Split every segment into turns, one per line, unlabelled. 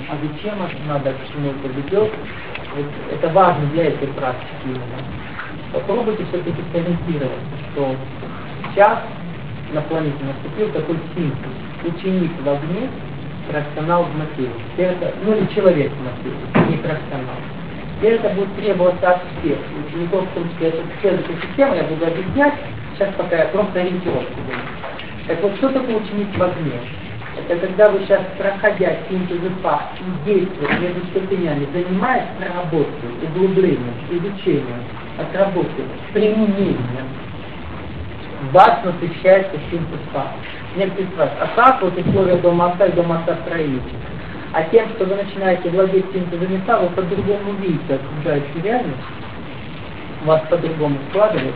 А зачем это надо, к чему это ведет? Вот это важно для этой практики именно. Попробуйте все-таки сориентироваться, что сейчас на планете наступил такой синтез. Ученик в огне, профессионал в материи. Теперь это, ну или человек в материи, не профессионал. Теперь это будет требоваться от всех учеников, в том числе это следующая система, я буду объяснять, сейчас пока я просто ориентировку буду. Так вот, что такое ученик в огне? Это когда вы сейчас, проходя синтезы фактов и действия между ступенями, занимаясь проработкой, углублением, изучением, отработкой, применением, вас насыщается синтез фактов. Некоторые спрашивают, а как вот условия дома отца и дома отца строителя? А тем, что вы начинаете владеть синтезом места, вы по-другому видите окружающую реальность, у вас по-другому складывается.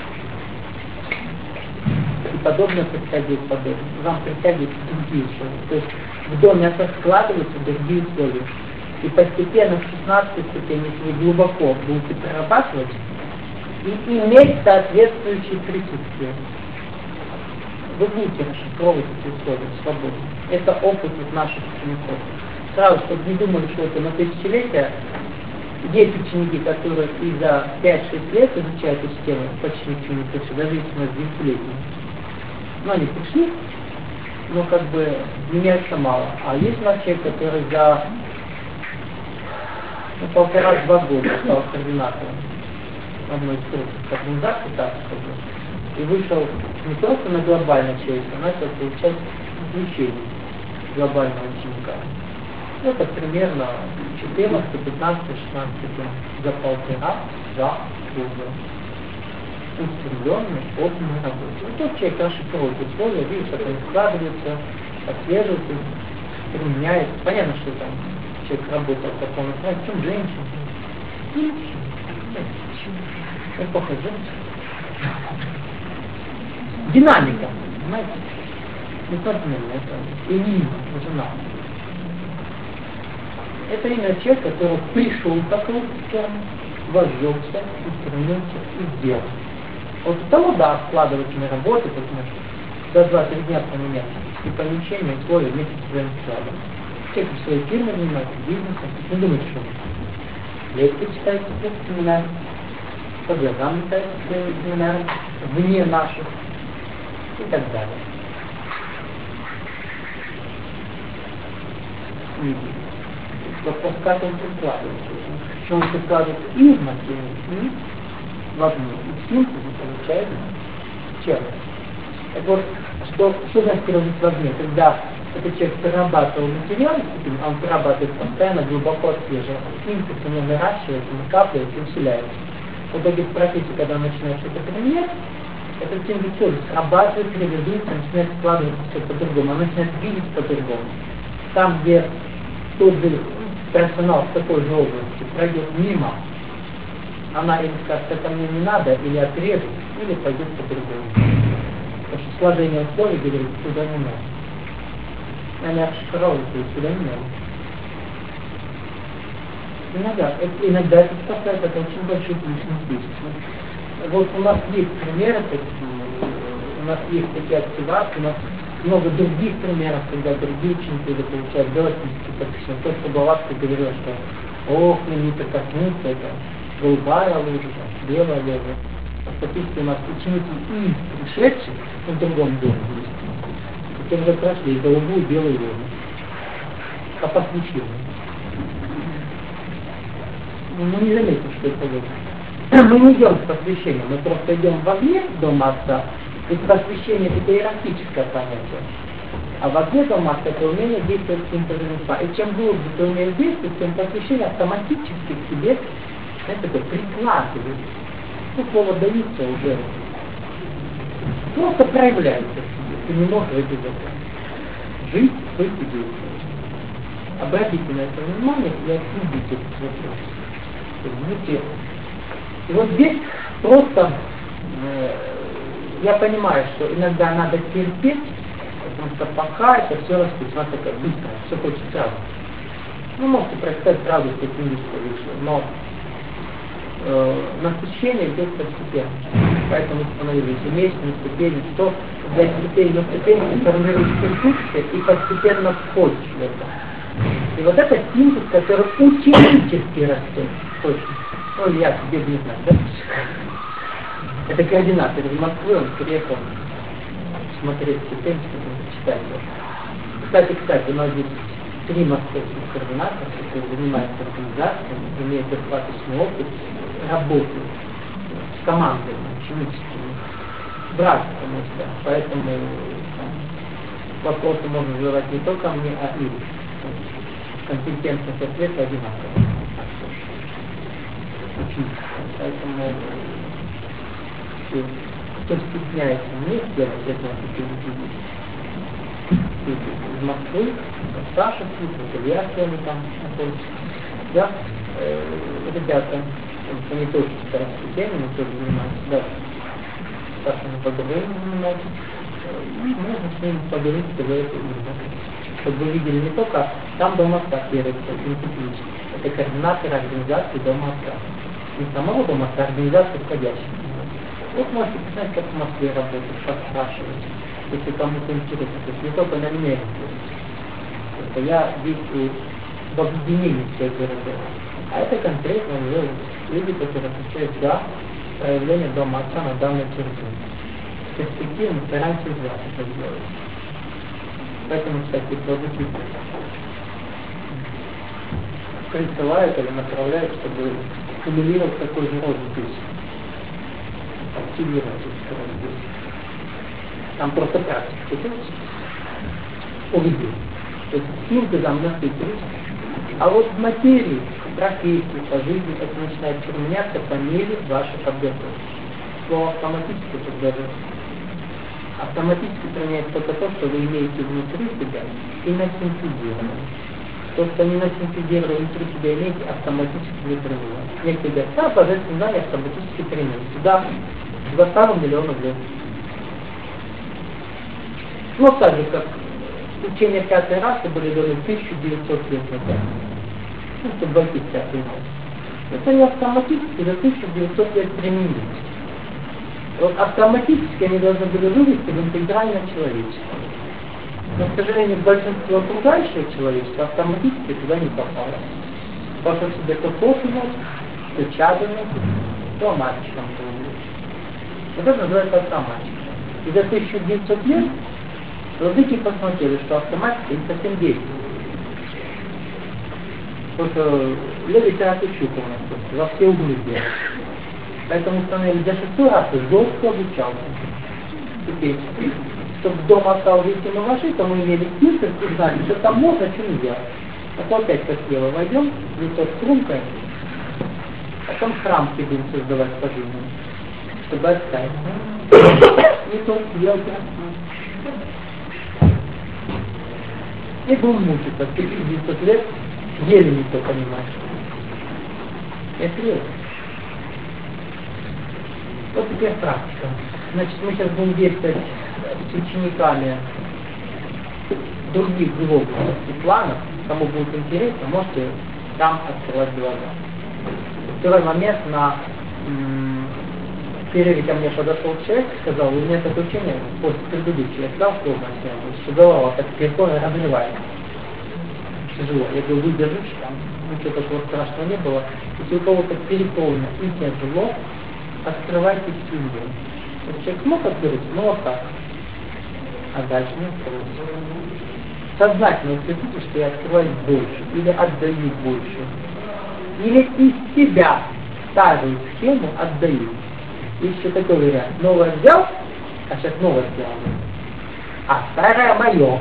И подобное притягивает подобное. Вам притягивают другие условия. То есть в доме отца складываются другие условия. И постепенно в 16-й ступени, если вы глубоко будете прорабатывать, и иметь соответствующее присутствие, вы будете расшифровывать эти условия свободно. Это опыт от наших учеников. Сразу, чтобы не думали, что это на тысячелетия, есть ученики, которые и за 5-6 лет изучают эту тему, почти ученики, даже если у нас 10-летние. Но они пришли, но как бы меняется мало. А есть у нас человек, который за 1,5-2 года стал координатором одной из крупных организаций, так сказать, и вышел не просто на глобальное человечество, а начал получать изучение глобального ученика. Это примерно 14, 15, 16 лет за 1,5-2 года. Устремленный, опытный работе. Вот тот человек расшифровывает условия, видит, как они складываются, отслеживается, применяет. Понятно, что там человек работал в таком направлении, в чем женщина. Эпоха женщин. Динамика, понимаете? Несмотренно, это именно жена. Это именно человек, который пришел в такую систему, возжегся, устремился и сделал. Вот у того, да, складывается на работу, потому что за 2-3 дня поменять и помещение, условия вместе с своим складом. Человек в своей фирме занимается бизнесом, не думает, что лекции читает семинар, по глазам летает семинар, вне наших и так далее. Вопрос, как он прикладывается. Что он прикладывается и в материю, и в огне. И в синтезе получается черт. Так вот, что значит переводить в огне? Когда этот человек перерабатывал материал, он перерабатывает постоянно, глубоко отслеживает. Синтез у него наращивается, накапливается, усиляется. В итоге в процессе, когда он начинает что-то применять, этот синтез тоже срабатывает, реализуется, начинает складываться все по-другому, он начинает видеть по-другому. Там, где тот же персонал в такой же области пройдет мимо, она или скажет, это мне не надо, или отрежет, или пойдет по-другому. Потому что сложение условий говорит, сюда не надо. Они обшифровывают, сюда не надо. Иногда это спасает от очень больших лишних действий. Вот у нас есть примеры такие, у нас есть такие активации, у нас много других примеров, когда другие ученики получают белостические подписчики. То, что Блаватский говорил, что ох, не прикоснуться, это голубая лужа, белая лужа. А статистика у нас ученики и пришедшие в другом доме есть. Те уже прошли и голубую, и белую лужу. По посвящению. Мы не заметим, что это лужа. Мы не идем с посвящением, мы просто идем в огне дома отца. Ведь посвящение это иерархическое понятие. А в огне дома это умение действовать с синтезом. И чем глубже ты умеешь действовать, тем посвящение автоматически к тебе это прикладывает. Ну, слово даются уже. Просто проявляется в себе. Ты не можешь это закончить. Жить, быть и действовать. Обратите на это внимание и обсудите этот вопрос. И вот здесь просто я понимаю, что иногда надо терпеть, потому что пока это все растет, у нас такая быстрая, все хочется сразу. Ну, можете прочитать сразу, что книжечка вышла, но насыщение идет постепенно. Поэтому становились вместе на ступени, что для ступени на ступени ты формируешь присутствие и постепенно входишь в это. И вот это синтез, который ученически растет. Ну, я тебе не знаю, да? Это координатор из Москвы, он приехал смотреть степень, чтобы читать его. Кстати, у нас здесь 3 московских координатора, которые занимаются организацией, имеют достаточный опыт работы с командой, ученическими, братством, поэтому вопросы можно задавать не только мне, а и компетентность ответа одинаковая. Поэтому кто стесняется мне сделать это, из Москвы, Саша, Илья, они там находятся. Да, ребята, они тоже читают степени, тоже занимаются, да, Саша на подобрение занимается. Можно с ними поговорить, сказать, чтобы вы видели не только там Дом Отца первый, это координатор организации Дома Отца. Не самого Дома Отца, а организации входящей. Вот можете посмотреть, как в Москве работает, как спрашивать, если кому-то интересно. То есть не только на меня это я действую в объединении всех городов. А это конкретно уже люди, которые отвечают за проявление Дома Отца на данной территории. Перспективно стараемся из вас это сделать. Поэтому, кстати, продукты присылают или направляют, чтобы стимулировать такой же рост здесь. Активировать этот рост здесь. Там просто практика. Увидеть. То есть синтезом насытить. А вот в материи, в профессии, по жизни, это начинает применяться по мере вашей подготовки. Слово автоматически подготовка. Автоматически применяется только то, что вы имеете внутри себя и насинтезировано. То, что не насинтезировано внутри себя имеете, автоматически не применяется. Некоторые говорят, божественное знание автоматически применяется. Да, за пару миллионов лет. Но так же, как учения пятой расы были даны 1900 лет назад. Ну, чтобы войти в пятую расу. Это не автоматически за 1900 лет применилось. Вот автоматически они должны были вывести в интегральное человечество. Но, к сожалению, большинство окружающего человечества автоматически туда не попало. Потому что себе то кофе носит, то чаду носит, то мальчиком будет. Вот это называется автоматика. И за 1900 лет владыки посмотрели, что автоматика не совсем действует. Потому что люди тянут щуку у нас просто, во все углы делают. Поэтому установили до 6 раз жестко обучался. Теперь, чтобы дома осталось, если мы вошли, то мы имели список и знали, что там можно, что нельзя. А то опять как слева войдем, лицо стрункой, потом храмки будем создавать по жизни, чтобы оставить. Не то делать. И будем мучиться, 1900 лет, еле не то понимаешь. Это серьезно. Вот теперь практика. Значит, мы сейчас будем действовать с учениками других глубоких планов. Кому будет интересно, можете там открывать глаза. Второй момент, на перерыве ко мне подошел человек и сказал, у меня такое учение, после предыдущего, я сказал, что голова так легко разрывается. Тяжело. Я говорю, выдержишь, там ничего такого страшного не было. Если у кого-то переполнено и тяжело, открывайте символ. Вот человек смог открыть, но вот так. А дальше не открылся. Сознательно утвердите, что я открываю больше, или отдаю больше. Или из себя старую схему отдаю. Еще такой вариант. Новое взял, а сейчас новое сделал. А старое мое.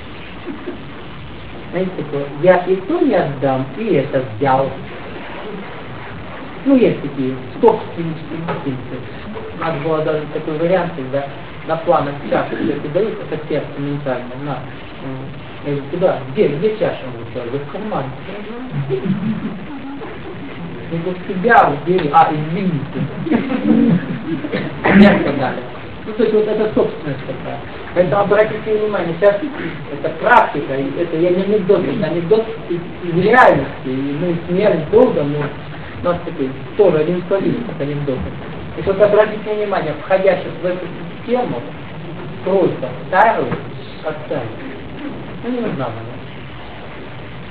Знаете, такое, я и то не отдам, и это взял. Ну, есть такие собственнические инстинкты. Надо было даже такой вариант, когда на планах чаши все-таки дают, это сердце ментально, на. Я говорю, куда? Где чаша будет? В кармане. Я говорю, себя убери, извините. Мягко дали. Ну, то есть вот это собственность такая. Поэтому обратите внимание, сейчас это практика, это я не анекдот, это анекдот из реальности, и мы смеялись долго, но у нас такой тоже один столиц от анекдота. И вот обратите внимание, входящих в эту систему, просьба старую отставить. Ну, не нужна она.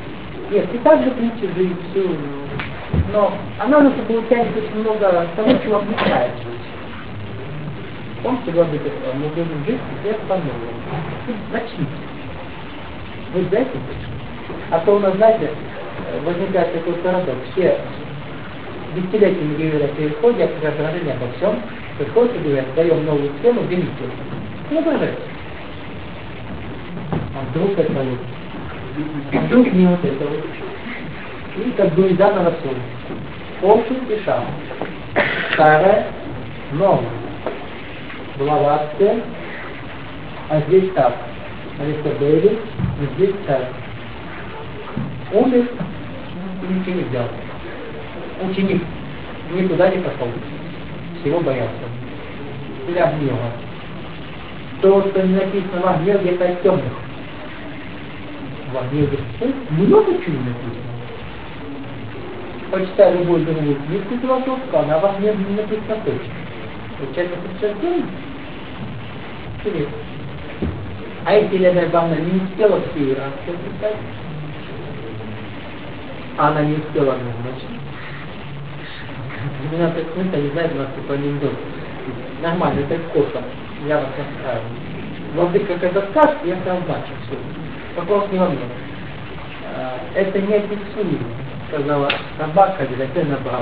Нет, и также притча же и все. Но она у нас получается очень много того, чего мешает жить. Помните, говорит, мы будем жить где по-новому. Начните. Вы знаете? А то у нас, знаете, возникает такой парадокс. Все десятилетиями говорят о переходе, о преображении, обо всем. Приходят и говорят, даем новую схему, берите. Не ображайте. А вдруг это вот? А вдруг не вот это вот? И как бы заново все. Общий и шаг. Старое, новое. Блаватская, а здесь так. Аристотель, а здесь так. Умер и ничего не взял. Ученик никуда не пошел. Всего боялся. Для гнева. То, что не написано во гневе, где-то от темных. Во гневе много чего написано. Почитай любую другую книжку философскую, она во гневе не написана точно. Получается, подтверждение? Интересно. А если Елена Ивановна не успела в первый раз писать, а она не успела, значит. 12 минут, они знают, у нас такой анекдот. Нормально, это коша. Я вас расстраиваю. Владыка, когда скажет, я сам бачу все. Вопрос не во мне. Это не описуемо, сказала собака, глядя браво.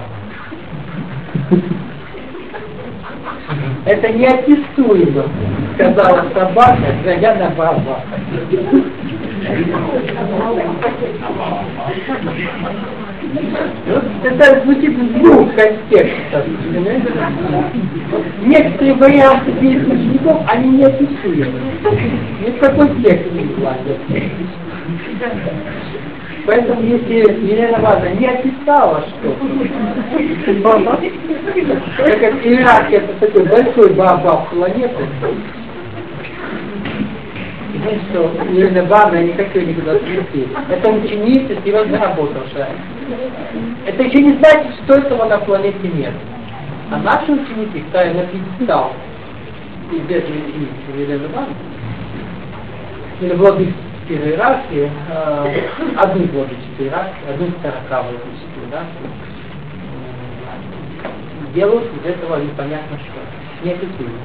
Это неописуемо, сказала собака, глядя на браво. Это звучит в двух контекстах. Некоторые варианты действий учеников, они неописуемы. Ни в какой текст не вкладывают. Поэтому, если Елена Ивановна не описала что-то, как Ирак, это такой большой баобаб планеты, знаете, что Елена Ивановна никакой никуда не. Это ученица, серьезно работавшая. Это еще не значит, что этого на планете нет. А наши ученики, ставя на пьедестал известной ученицы Елены Ивановны, или владыческой иерархии, одну владыческую иерархию, одну старокавловическую иерархию, делают из этого непонятно что. Неописуемо.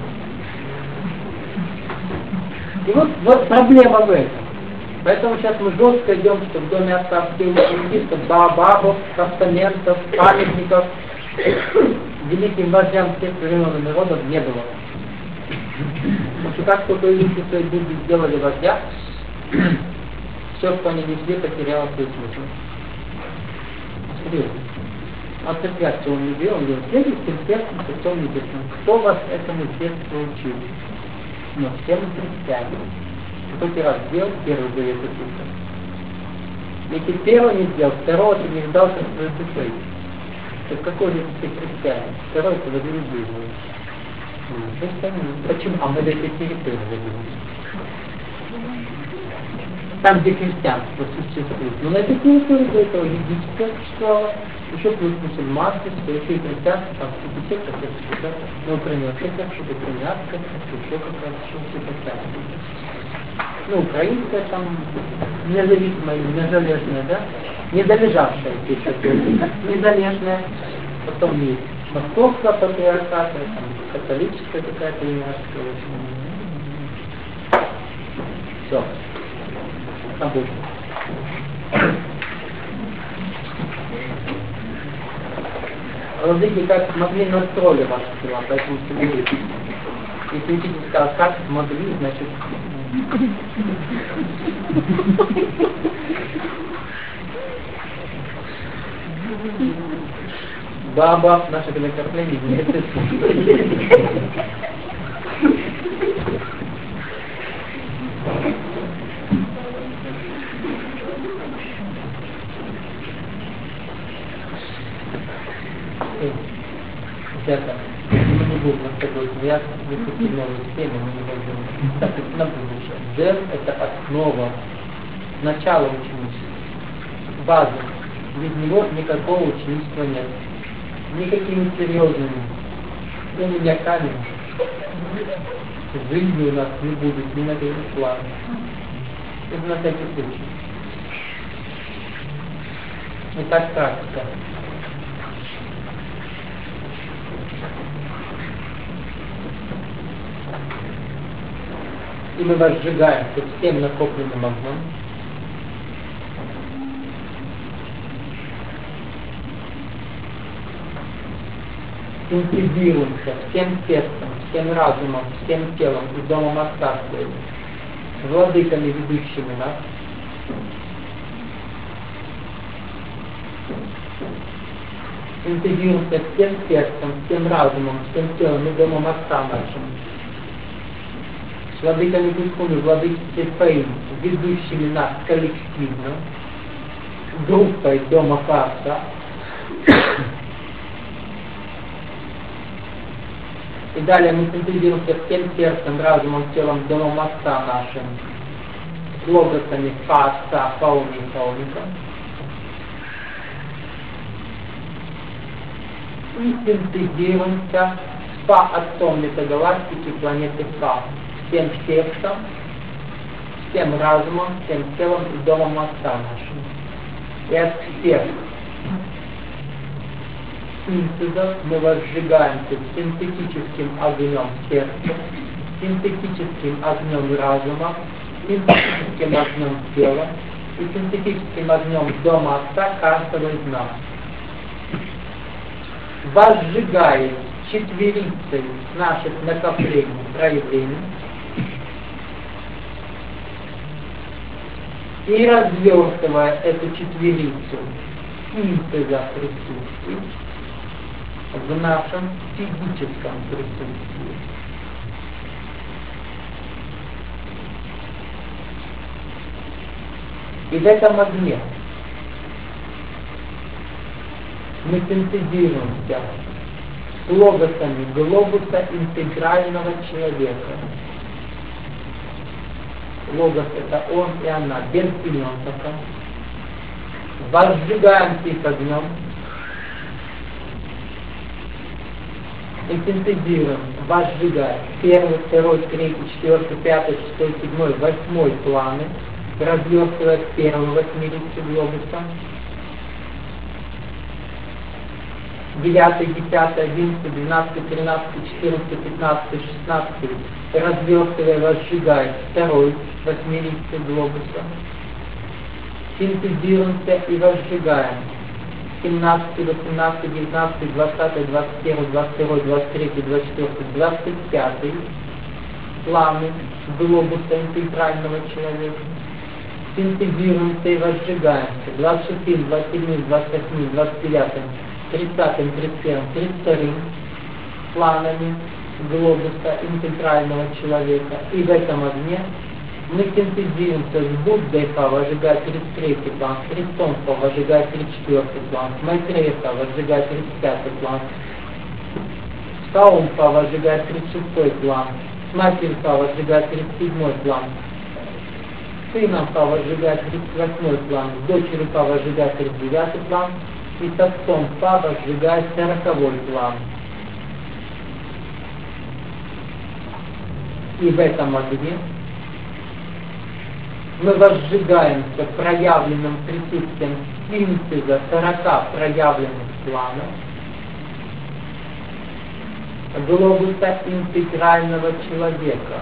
И вот проблема в этом. Поэтому сейчас мы жестко идем, что в доме отца все ученики, что баобабов, постаментов, памятников великим вождям всех времен и народов не было. Потому что как только люди свои люди сделали вождя, все, что они несли, потеряло свой смысл. Серьезно. А церквя, что он не делал, он говорит, следуйте сердцем, Отцом Небесным. Кто вас этому с детства учил? Но все мы христиане. Кто раз сделал, первый завет учился. Если первого не сделал, второго ты не ждал, как своей душой. Так какой же ты христианин? Второй ты возлюбил. Почему? А мы до этой территории возлюбили. Там, где христианство существует. Но на этой территории до этого египетское существовало, еще плюс мусульманство, еще и христианство, там все как на Украине вообще как что-то кремлянское, еще как-то все христианство. Ну, украинская там независимая, незалежная, да? Недолежавшая еще незалежная. Потом есть московская патриархата, там католическая какая-то иерархия. Все. Обычно. Владыки как могли настроили ваши тела, поэтому соберите. Если учитель сказал, как могли, значит... Баба, наше накопление, не это. Это мы не будем рассказывать, я выпустил новую тему, мы не можем. Так, это на будущее. Дзен – это основа, начало ученичества, база. Без него никакого ученичества нет. Никакими серьезными, у меня камень. Жизни у нас не будет ни на каких планах. Это на всякий случай. Итак, практика. И мы возжигаемся всем накопленным огнем. Интегрируемся всем сердцем, всем разумом, всем телом и домом Отца Своего, владыками, ведущими нас. Интегрируемся всем сердцем, всем разумом, всем телом и домом Отца нашим, с владыками Духовными, владыками Своим, ведущими нас коллективно, группой дома Отца. И далее мы синтезируемся всем сердцем, разумом, телом, домом Отца нашим, с логосами Фа Отца, Фауни и Фауника. И синтезируемся с Фа Отцом метагалактики планеты Фа, всем сердцем, всем разумом, всем телом и домом Отца нашим. И от всех синтезов мы возжигаемся синтетическим огнем сердца, синтетическим огнем разума, синтетическим огнем тела и синтетическим огнем дома Отца каждого из нас. Возжигая четверицей наших накоплений, проявлений и развертывая эту четверицу синтеза присутствий в нашем физическом присутствии. И в этом огне мы синтезируемся с логосами глобуса интегрального человека. Логос — это он и она, без имен пока. Возжигаемся их огнем и синтезируем, возжигаем первый, второй, третий, четвертый, пятый, шестой, седьмой, восьмой планы, развертывая первый восьмерицу глобуса, 9, 10, 11, 12, 13, 14, 15, 16, развертывая, возжигая второй восьмерицу глобуса. Синтезируемся и возжигаем 17, 18, 19, 20, 21, 22, 23, 24, 25 планы глобуса интегрального человека. Синтезируемся и возжигаемся 26, 27, 28, 29, 30, 31, 32 планами глобуса интегрального человека. И в этом огне мы синтезируемся с Буддой Фа, возжигая 33 план, с Христом Фа, возжигая 34 план, с Майтреей Фа, возжигая 35 план, с Фаум Фа, возжигая 36 план, с Матерью Фа, возжигая 37 план, с Сыном Фа, возжигая 38 план, с Дочерью Фа, возжигая 39 план, и с Отцом Фа, возжигая 40 план. И в этом огне мы возжигаемся проявленным присутствием синтеза 40 проявленных планов глобуса интегрального человека.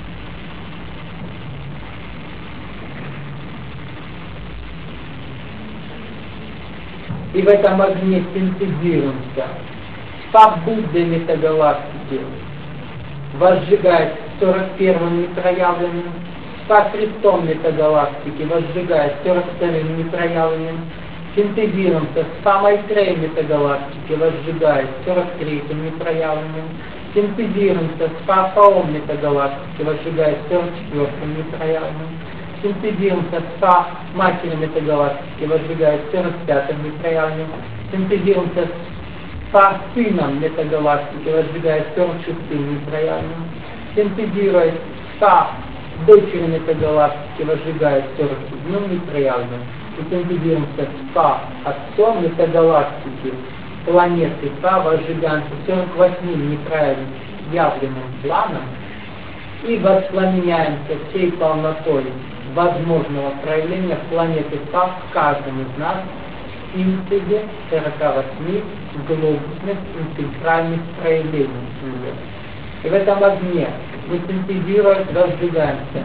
И в этом огне синтезируемся с Фа-Буддой метагалактики, возжигая 41-м непроявленным, с Христом метагалактики, возжигая 42-м непроявленным, синтезируемся с Фа-Майтреей метагалактики, возжигая 43-м непроявленным, синтезируемся с Фа-Фаом метагалактики, возжигая 44-м непроявленным, синтезируемся с Фа-Матерью метагалактики, возжигая 45-м непроявленным, синтезируемся с Фа-Сыном метагалактики, возжигая 46-м непроявленным, синтезируясь с Фа-Дочерью метагалактики, возжигая 47-м непроявленным, и синтезируемся с Фа-Отцом метагалактики, планеты Фа, возжигаемся 48-м неправильным явленным планом и воспламеняемся всей полнотой возможного проявления планеты Фа в каждом из нас синтезе 48 глобусных интегральных проявлений Вселенной. И в этом огне мы синтезируем, разжигаемся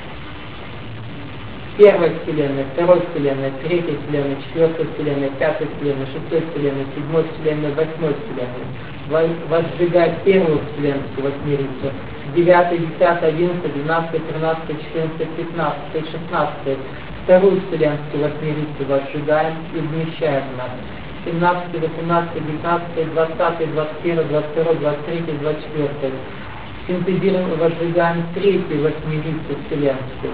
первой Вселенной, второй Вселенной, третьей Вселенной, четвертой Вселенной, пятой Вселенной, шестой Вселенной, седьмой Вселенной, восьмой Вселенной. Возжигает первую Вселенскую восьмерицу, 9, 10, 11, 12, 13, 14, 15, 16. Вторую Вселенскую восьмерицу возжигаем и вмещаем в нас. 17, 18, 19, 20, 21, 22, 23, 24. Синтезируем и возжигаем третью восьмерицу Вселенскую.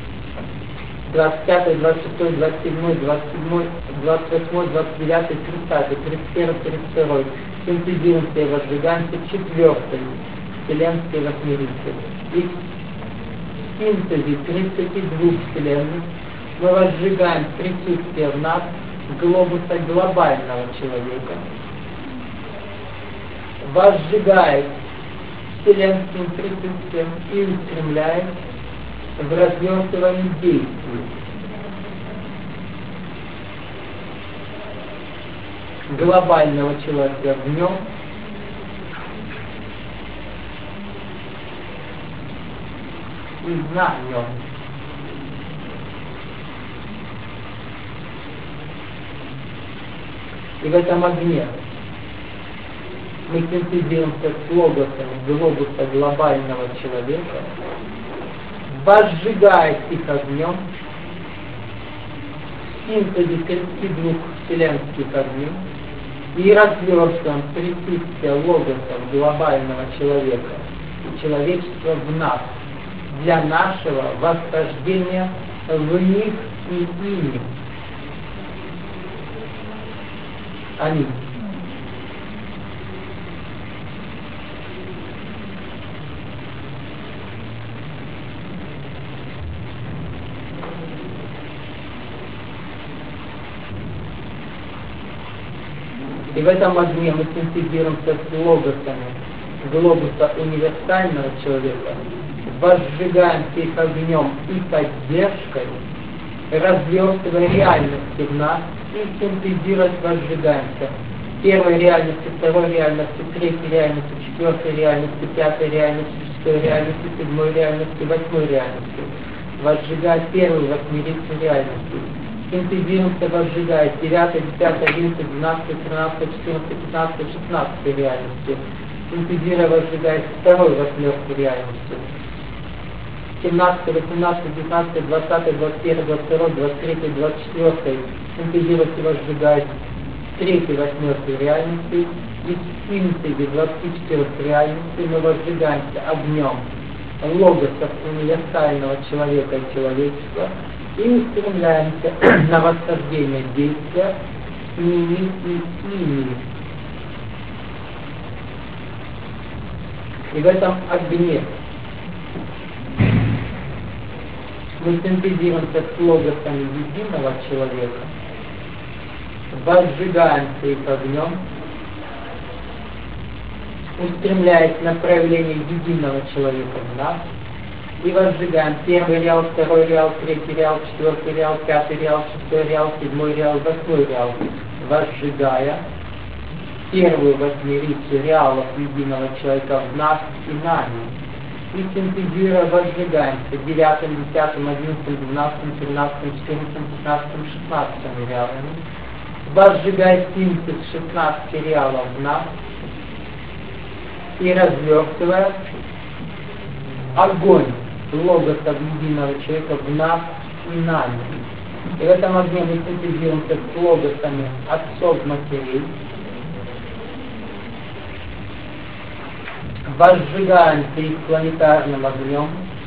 25, 26, 27, 27, 28, 29, 30, 31, 32. Синтезируемся и возжигаемся четвертой Вселенской восьмерицы. И в синтезе 32 Вселенных мы возжигаем присутствие в нас глобуса глобального человека, возжигает вселенским присутствием и устремляет в развертывании действий. Глобального человека в нем и на нем. И в этом огне мы синтезируемся с логосом глобуса глобального человека, возжигая их огнем, в синтезе 32 вселенских огней и разверстываем присутствие логоса глобального человека и человечества в нас для нашего восхождения в них и ими. Аминь. И в этом огне мы синтезируемся с логосами глобуса универсального человека, возжигаем их огнем и поддержкой, развертывая реальности в нас и синтезировать возжигаемся. Первой реальности, второй реальности, третьей реальности, четвертой реальности, пятой реальности, шестой реальности, седьмой реальности, восьмой реальности. Возжигать первую восьмерицу реальности. Синтезируемся, возжигает 9, 10, 11, 12, 13, 14, 15, 16 реальности. Синтезируя, возжигает второй восьмерку реальности. 17, 18, 19, 20, 21, 22, 23, 24. Синтезирует и возжигает третьей восьмеркой реальности. И в синтезе 24 реальности мы возжигаемся огнем логоса универсального человека и человечества и устремляемся на восхождение действия с ними и ими. И в этом огне мы синтезируемся с логосами единого человека, возжигаемся их огнем, устремляясь на проявление единого человека в нас, и возжигаем первый реал, второй реал, третий реал, четвертый реал, пятый реал, шестой реал, седьмой реал, восьмой реал, возжигая первую восьмерицу реалов единого человека в нас и нами. И синтезируя возжигаемся 9, 10, 11, 12, 13, 14, 15, 16 реалами, возжигая синтез 16 реалов в нас и развертывая огонь логоса единого человека в нас и нами. И в этом огне мы синтезируемся с логосами отцов матерей, возжигаемся их планетарным огнем,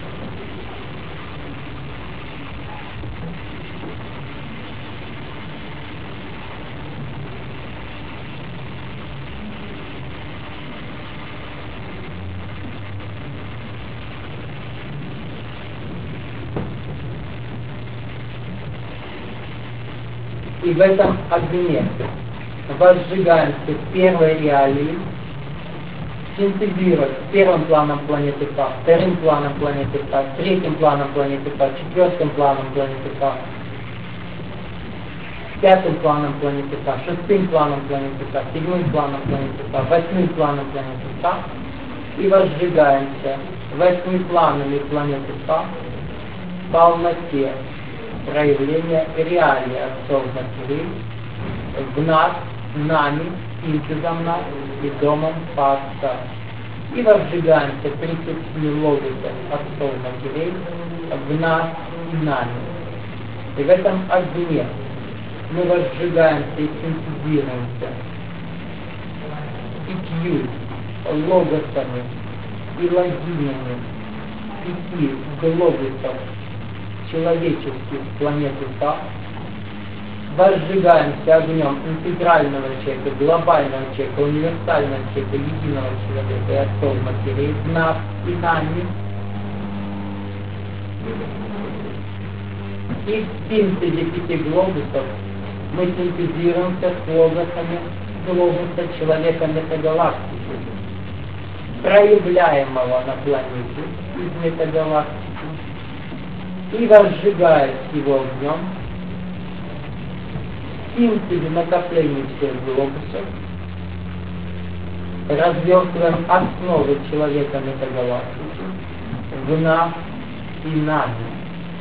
и в этом огне возжигаемся с первой реалией, синтезировать первым планом планеты Па, вторым планом планеты Па, третьим планом планеты Па, четвертым планом планеты Па, 5-м планом планеты К, 6-м планом планеты К, 7-м планом планеты К, 8-м планом планеты К и возжигаемся 8-ми планами планеты К в полноте проявления реалии отцов матерей в нас, нами, синтезом нас и домом по отца. И возжигаемся 37 логосов отцов матерей в нас и нами. И в этом огне мы возжигаемся и синтезируемся пятью логосами и логинями 5 глобусов человеческих планеты К, возжигаемся огнем интегрального человека, глобального человека, универсального человека, единого человека и отцов матерей в нас и нами. И в синтезе 5 глобусов мы синтезируемся с логосами глобуса человека метагалактики, проявляемого на планете из метагалактики, и возжигаясь его огнем, в синтезе накопления всех глобусов, развертываем основы человека метагалактики в нас и нами.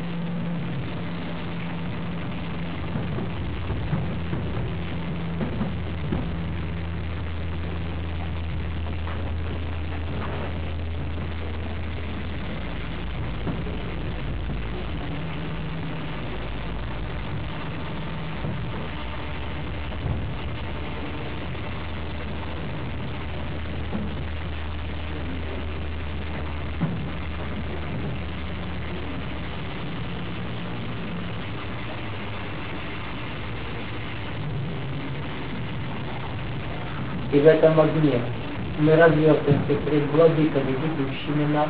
И в этом огне мы развертываемся пред владыками, ведущими нас,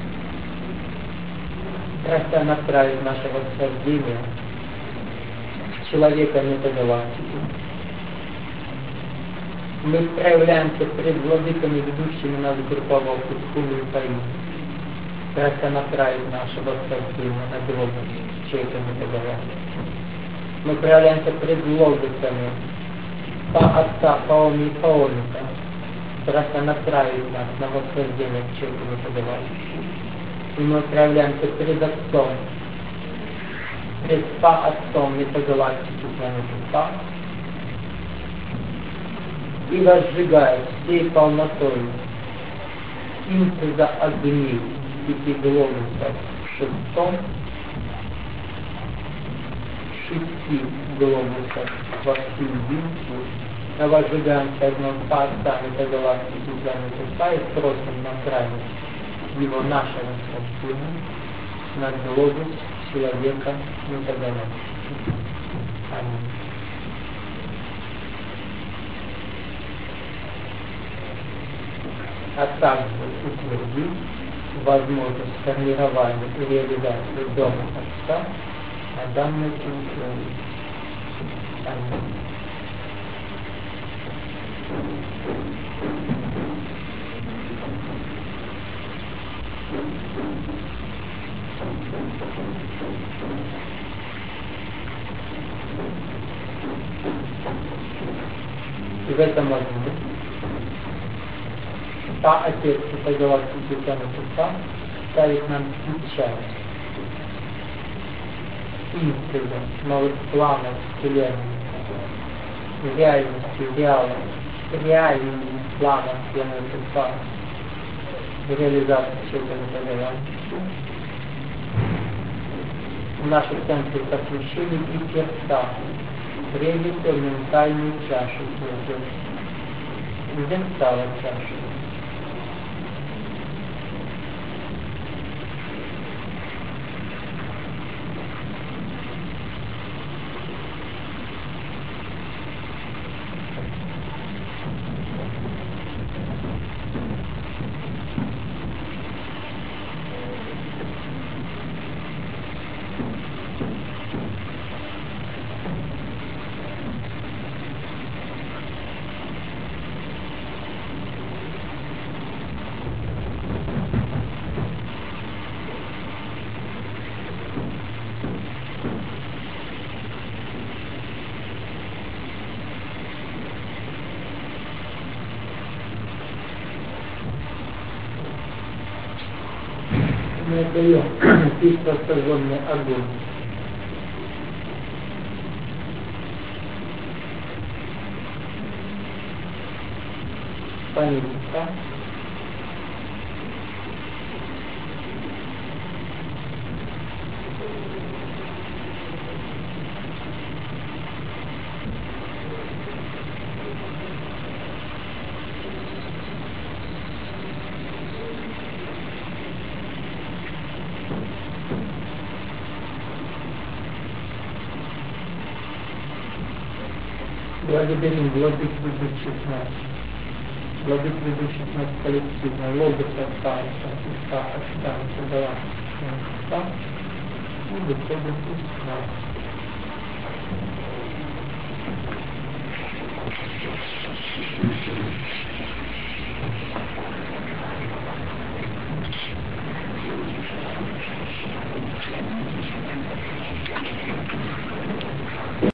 прося направить наше восхождение в человека метагалактики. Мы проявляемся пред владыками, ведущими нас в групповалку Скулу и Таи, прося направить наше восхождение на глобус человека метагалактики. Мы проявляемся пред логосами по отца, по Оми и по Омика, прося направить нас на восхождение к человеку метагалактики. И мы проявляемся пред отцом, пред по отцом метагалактики планеты К, и возжигая всей полнотой синтеза огней 5 глобусов в 6 глобусов во всю единицу, мы возжигаемся огнем по отца метагалактики планеты К и просим направить его нашего собственного на глобус человека метагалактики. Аминь. А также утвердить возможность формирования и реализации дома Отца на данной территории. Аминь. И в этом огне Отец метагалактики планеты К ставит нам печать синтеза новых планов Вселенной, реальным планом планеты К в реализации человека метагалактики. В наших центрах посвящений и сердца прежде ментальную чашу служит. Где стала чаша? мы отдаем чисто сожженный огонь. Паника. Благодарим владык ведущих нас, владык ведущих нас коллективно, логоса Старца, Христа, Аштанца, Галактика, Христа, и выходит из нас.